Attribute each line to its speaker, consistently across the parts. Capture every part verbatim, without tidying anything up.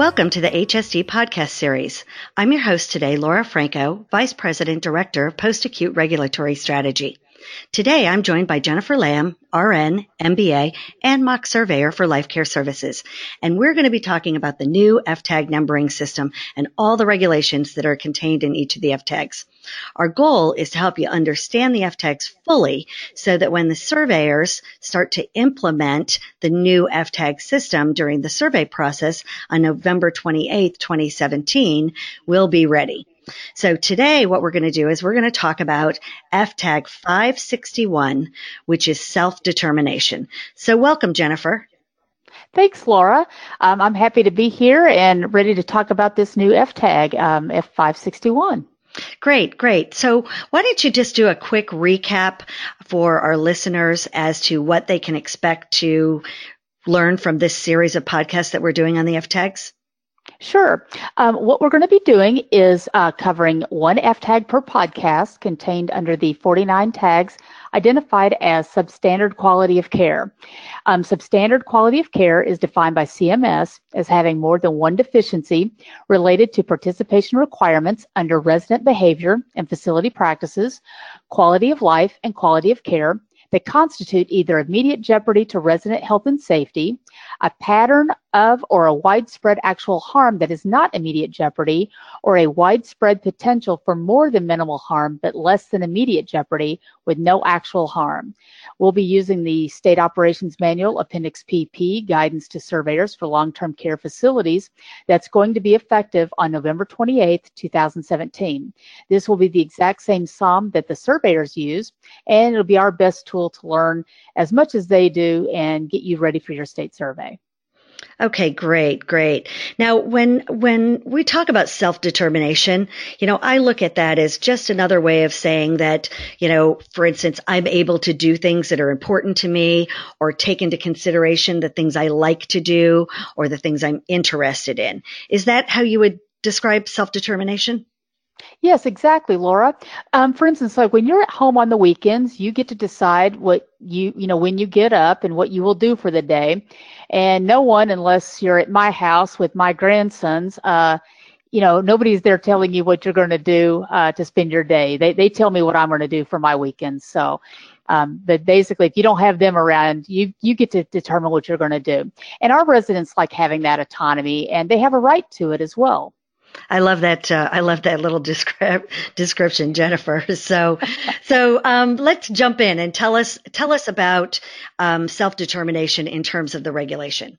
Speaker 1: Welcome to the H S D podcast series. I'm your host today, Laura Franco, Vice President Director of Post-Acute Regulatory Strategy. Today, I'm joined by Jennifer Lamb, R N, M B A, and mock surveyor for Life Care Services. And we're going to be talking about the new F TAG numbering system and all the regulations that are contained in each of the F TAGs. Our goal is to help you understand the F TAGs fully so that when the surveyors start to implement the new F TAG system during the survey process on November twenty-eighth, twenty seventeen, we'll be ready. So today what we're going to do is we're going to talk about F TAG five sixty-one, which is self-determination. So welcome, Jennifer.
Speaker 2: Thanks, Laura. Um, I'm happy to be here and ready to talk about this new F TAG, um, F five sixty-one.
Speaker 1: Great, great. So why don't you just do a quick recap for our listeners as to what they can expect to learn from this series of podcasts that we're doing on the F TAGs?
Speaker 2: Sure. Um, what we're going to be doing is uh, covering one F TAG per podcast contained under the forty-nine tags identified as substandard quality of care. Um, substandard quality of care is defined by C M S as having more than one deficiency related to participation requirements under resident behavior and facility practices, quality of life, and quality of care that constitute either immediate jeopardy to resident health and safety, a pattern of or a widespread actual harm that is not immediate jeopardy, or a widespread potential for more than minimal harm but less than immediate jeopardy with no actual harm. We'll be using the State Operations Manual, Appendix P P, Guidance to Surveyors for Long-Term Care Facilities, that's going to be effective on November twenty-eighth, twenty seventeen. This will be the exact same S O M that the surveyors use, and it'll be our best tool to learn as much as they do and get you ready for your state survey.
Speaker 1: Okay, great, great. Now, when when we talk about self-determination, you know, I look at that as just another way of saying that, you know, for instance, I'm able to do things that are important to me or take into consideration the things I like to do or the things I'm interested in. Is that how you would describe self-determination?
Speaker 2: Yes, exactly, Laura. Um, for instance, like when you're at home on the weekends, you get to decide what you, you know, when you get up and what you will do for the day. And no one, unless you're at my house with my grandsons, uh, you know, nobody's there telling you what you're going to do uh, to spend your day. They they tell me what I'm going to do for my weekends. So, um, but basically, if you don't have them around, you you get to determine what you're going to do. And our residents like having that autonomy, and they have a right to it as well.
Speaker 1: I love that. Uh, I love that little descri- description, Jennifer. So, so um, let's jump in and tell us tell us about um, self-determination in terms of the regulation.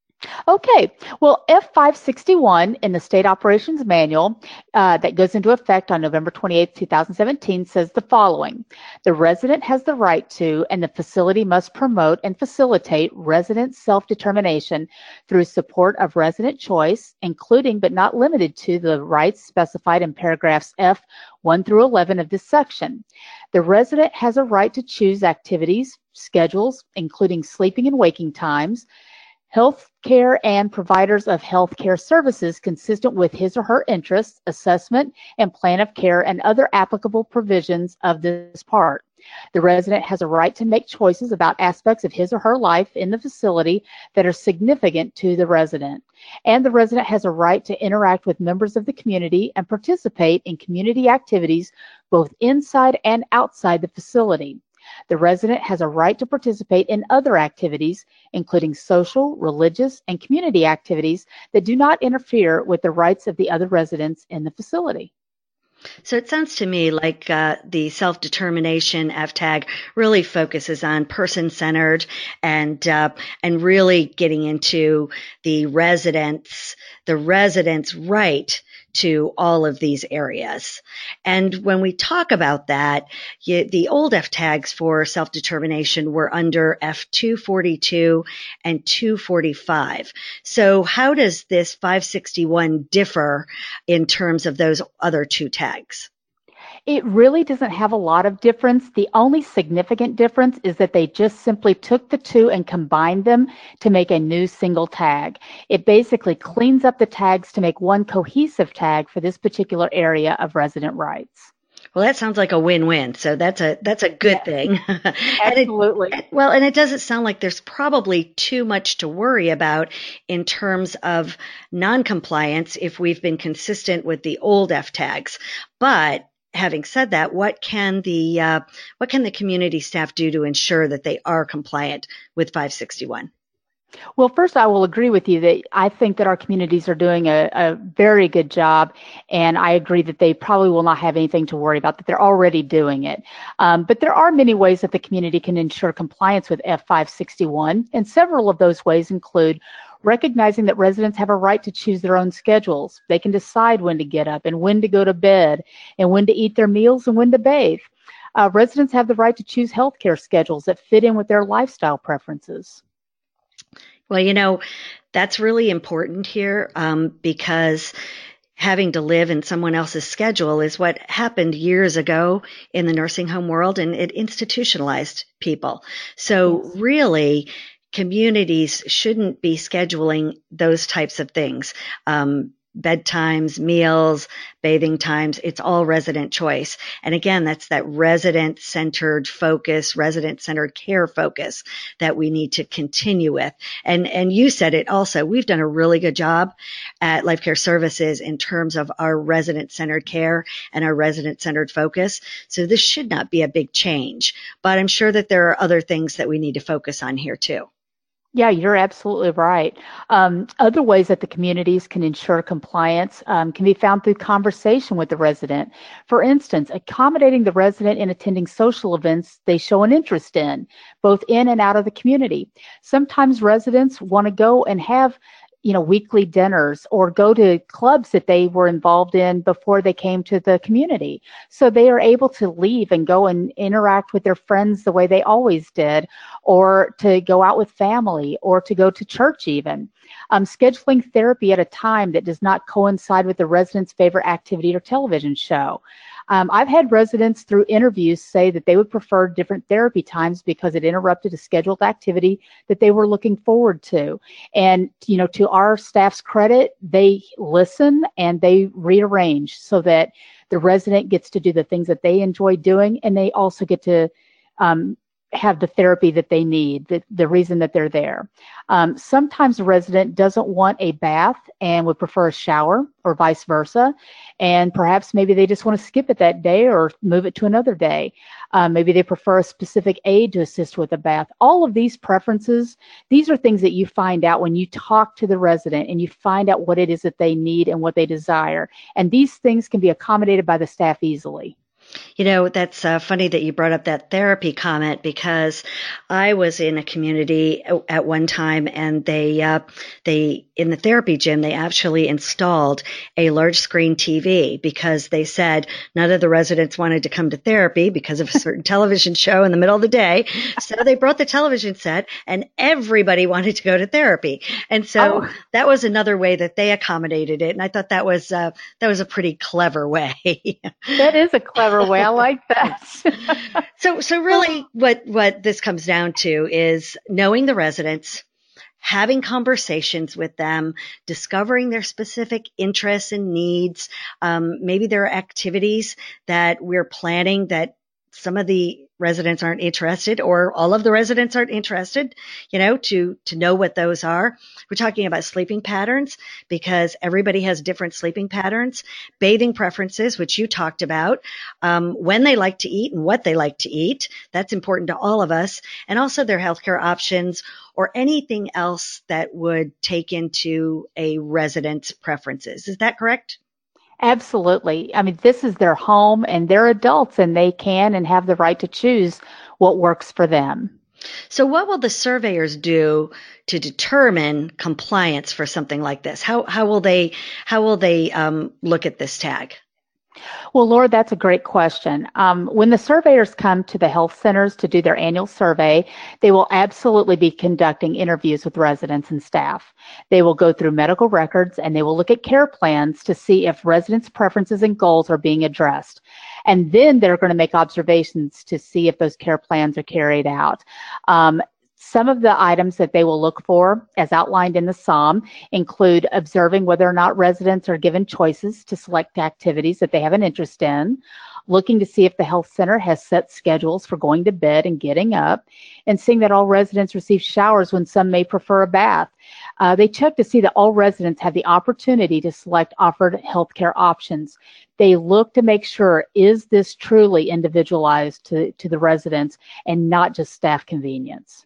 Speaker 2: Okay, well, F five sixty-one in the State Operations Manual uh, that goes into effect on November twenty-eighth, twenty seventeen says the following. The resident has the right to, and the facility must promote and facilitate resident self-determination through support of resident choice, including but not limited to the rights specified in paragraphs F one through eleven of this section. The resident has a right to choose activities, schedules, including sleeping and waking times, health care and providers of health care services consistent with his or her interests, assessment, and plan of care and other applicable provisions of this part. The resident has a right to make choices about aspects of his or her life in the facility that are significant to the resident. And the resident has a right to interact with members of the community and participate in community activities both inside and outside the facility. The resident has a right to participate in other activities, including social, religious, and community activities that do not interfere with the rights of the other residents in the facility.
Speaker 1: So it sounds to me like uh, the self-determination F TAG really focuses on person-centered and uh, and really getting into the residents, the residents' right to all of these areas. And when we talk about that, you, the old F TAGs for self-determination were under F two forty-two and two forty-five. So how does this five sixty-one differ in terms of those other two tags?
Speaker 2: It really doesn't have a lot of difference. The only significant difference is that they just simply took the two and combined them to make a new single tag. It basically cleans up the tags to make one cohesive tag for this particular area of resident rights.
Speaker 1: Well, that sounds like a win-win. So that's a that's a good
Speaker 2: Yes,
Speaker 1: thing. And
Speaker 2: absolutely.
Speaker 1: it, well, and it doesn't sound like there's probably too much to worry about in terms of non-compliance if we've been consistent with the old F tags. But having said that, what can the uh, what can the community staff do to ensure that they are compliant with five sixty-one?
Speaker 2: Well, first, I will agree with you that I think that our communities are doing a, a very good job, and I agree that they probably will not have anything to worry about, that they're already doing it. Um, but there are many ways that the community can ensure compliance with F five sixty-one, and several of those ways include recognizing that residents have a right to choose their own schedules. They can decide when to get up and when to go to bed and when to eat their meals and when to bathe. Uh, residents have the right to choose healthcare schedules that fit in with their lifestyle preferences.
Speaker 1: Well, you know, that's really important here um, because having to live in someone else's schedule is what happened years ago in the nursing home world, and it institutionalized people. So
Speaker 2: Yes.
Speaker 1: really, communities shouldn't be scheduling those types of things. Um, bedtimes, meals, bathing times, it's all resident choice. And again, that's that resident centered focus, resident centered care focus that we need to continue with. And, and you said it also, we've done a really good job at Life Care Services in terms of our resident centered care and our resident centered focus. So this should not be a big change, but I'm sure that there are other things that we need to focus on here too.
Speaker 2: Yeah, you're absolutely right. Um, other ways that the communities can ensure compliance um, can be found through conversation with the resident. For instance, accommodating the resident in attending social events they show an interest in, both in and out of the community. Sometimes residents want to go and have you know, weekly dinners or go to clubs that they were involved in before they came to the community. So they are able to leave and go and interact with their friends the way they always did, or to go out with family, or to go to church even. Um, scheduling therapy at a time that does not coincide with the resident's favorite activity or television show. Um, I've had residents through interviews say that they would prefer different therapy times because it interrupted a scheduled activity that they were looking forward to. And, you know, to our staff's credit, they listen and they rearrange so that the resident gets to do the things that they enjoy doing, and they also get to um, have the therapy that they need, the, the reason that they're there. Um, sometimes a resident doesn't want a bath and would prefer a shower, or vice versa. And perhaps maybe they just want to skip it that day or move it to another day. Um, maybe they prefer a specific aid to assist with a bath. All of these preferences, these are things that you find out when you talk to the resident and you find out what it is that they need and what they desire. And these things can be accommodated by the staff easily.
Speaker 1: You know, that's uh, funny that you brought up that therapy comment, because I was in a community at one time, and they, uh, they, in the therapy gym, they actually installed a large screen T V because they said none of the residents wanted to come to therapy because of a certain television show in the middle of the day. So they brought the television set and everybody wanted to go to therapy. And so oh. that was another way that they accommodated it. And I thought that was, uh, that was a pretty clever way.
Speaker 2: That is a clever way. I like that.
Speaker 1: so, so really what, what this comes down to is knowing the residents, having conversations with them, discovering their specific interests and needs. Um, maybe there are activities that we're planning that some of the residents aren't interested, or all of the residents aren't interested, you know, to, to know what those are. We're talking about sleeping patterns because everybody has different sleeping patterns, bathing preferences, which you talked about, um, when they like to eat and what they like to eat. That's important to all of us. And also their healthcare options or anything else that would take into a resident's preferences. Is that correct?
Speaker 2: Absolutely. I mean, this is their home and they're adults and they can and have the right to choose what works for them.
Speaker 1: So what will the surveyors do to determine compliance for something like this? How, how will they, how will they um, look at this tag?
Speaker 2: Well, Laura, that's a great question. Um, when the surveyors come to the health centers to do their annual survey, they will absolutely be conducting interviews with residents and staff. They will go through medical records and they will look at care plans to see if residents' preferences and goals are being addressed. And then they're going to make observations to see if those care plans are carried out. Um, Some of the items that they will look for, as outlined in the S O M, include observing whether or not residents are given choices to select activities that they have an interest in, looking to see if the health center has set schedules for going to bed and getting up, and seeing that all residents receive showers when some may prefer a bath. Uh, they check to see that all residents have the opportunity to select offered healthcare options. They look to make sure, is this truly individualized to, to the residents and not just staff convenience?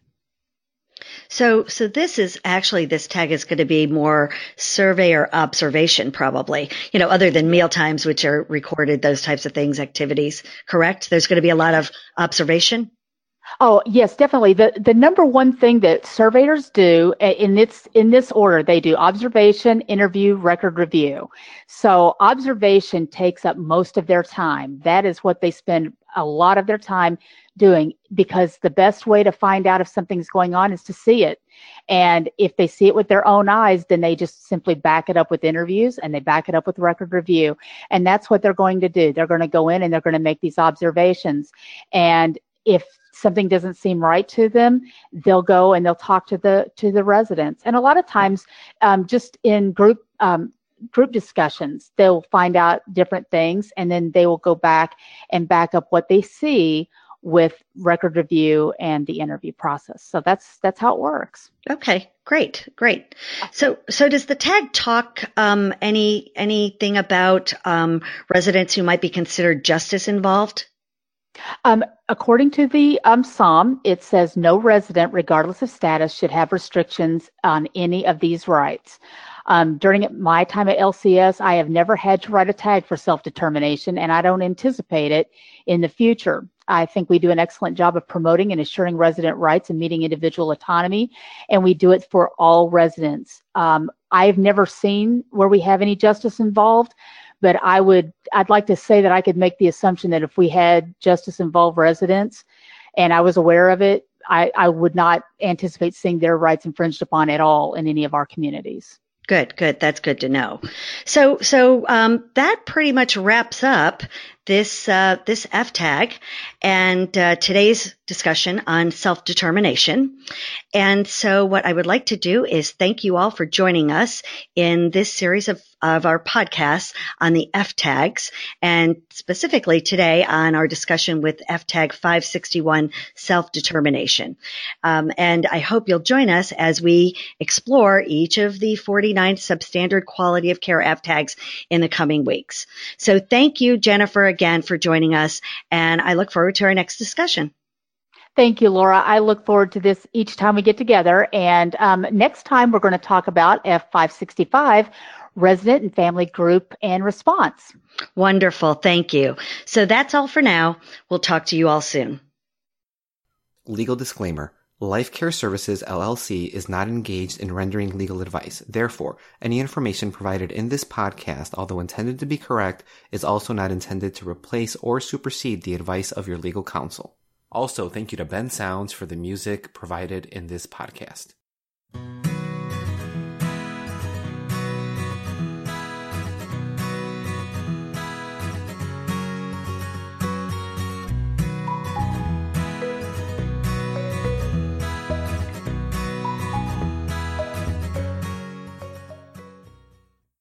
Speaker 1: So, so this is actually, this tag is going to be more survey or observation, probably, you know, other than meal times, which are recorded, those types of things, activities, correct? There's going to be a lot of observation.
Speaker 2: Oh, yes, definitely. The the number one thing that surveyors do in this in this order, they do observation, interview, record review. So observation takes up most of their time. That is what they spend a lot of their time doing, because the best way to find out if something's going on is to see it. And if they see it with their own eyes, then they just simply back it up with interviews and they back it up with record review. And that's what they're going to do. They're going to go in and they're going to make these observations. And if something doesn't seem right to them, they'll go and they'll talk to the to the residents. And a lot of times, um, just in group um, group discussions, they'll find out different things, and then they will go back and back up what they see with record review and the interview process. So that's that's how it works.
Speaker 1: Okay, great, great. So, so does the tag talk um, any anything about um, residents who might be considered justice involved?
Speaker 2: Um, according to the um, S O M, it says no resident, regardless of status, should have restrictions on any of these rights. Um, during my time at L C S, I have never had to write a tag for self-determination, and I don't anticipate it in the future. I think we do an excellent job of promoting and assuring resident rights and meeting individual autonomy, and we do it for all residents. Um, I've never seen where we have any justice involved, but I would, I'd like to say that I could make the assumption that if we had justice involved residents and I was aware of it, I, I would not anticipate seeing their rights infringed upon at all in any of our communities.
Speaker 1: Good, good. That's good to know. So, so um, that pretty much wraps up this uh, this F tag and uh, today's discussion on self-determination. And so what I would like to do is thank you all for joining us in this series of, of our podcasts on the F tags, and specifically today on our discussion with F tag five sixty-one, self-determination. Um, and I hope you'll join us as we explore each of the forty-nine substandard quality of care F tags in the coming weeks. So thank you, Jennifer, again for joining us, and I look forward to our next discussion.
Speaker 2: Thank you, Laura. I look forward to this each time we get together. And um, next time we're going to talk about F five sixty-five, resident and family group and response.
Speaker 1: Wonderful. Thank you. So that's all for now. We'll talk to you all soon.
Speaker 3: Legal disclaimer. Life Care Services, L L C is not engaged in rendering legal advice. Therefore, any information provided in this podcast, although intended to be correct, is also not intended to replace or supersede the advice of your legal counsel. Also, thank you to Ben Sounds for the music provided in this podcast.